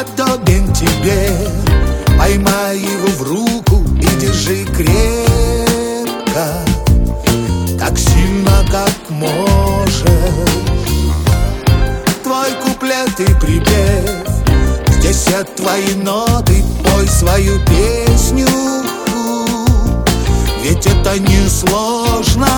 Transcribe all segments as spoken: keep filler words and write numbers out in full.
подобен тебе. Поймай его в руку и держи крепко, так сильно, как можешь. Твой куплет и припев, здесь все твои ноты, пой свою песню, ведь это не сложно.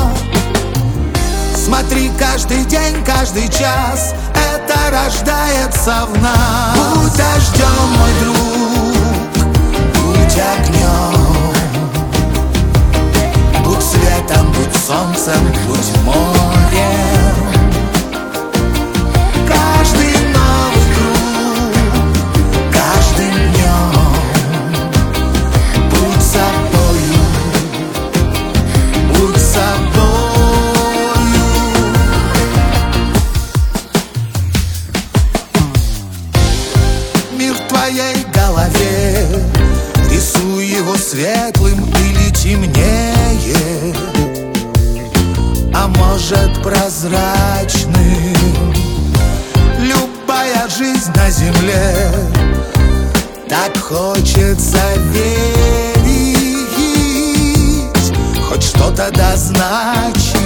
Смотри, каждый день, каждый час это рождается в нас. Будь дождем, мой друг, будь огнем, будь светом, будь солнцем, будь морем. Каждый новый круг, каждым днем будь собою, будь собою. Мир в твоей голове, рисуй его светлым или темнее, а может прозрачным. Любая жизнь на земле, так хочется верить, хоть что-то да значит.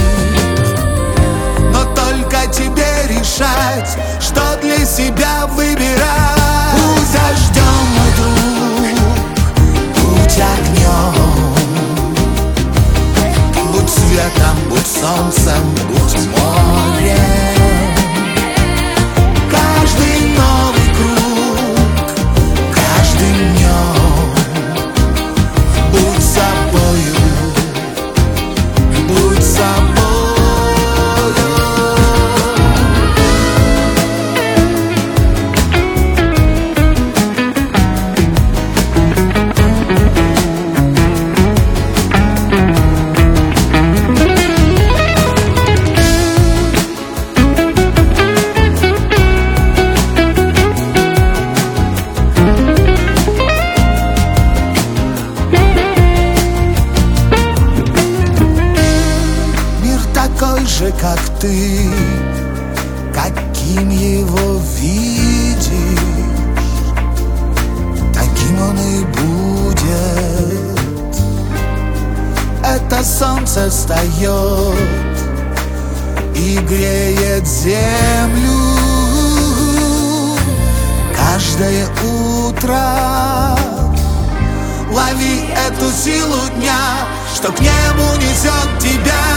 Но только тебе решать, что для себя выбирать. Будь дождем, мой друг, будь огнем, будь светом, будь солнцем, будь морем. Каждый новый круг, каждым днем будь собою, будь собою. Такой же, как ты, каким его видишь, таким он и будет. Это солнце встает и греет землю каждое утро. Лови эту силу дня, что к небу несет тебя.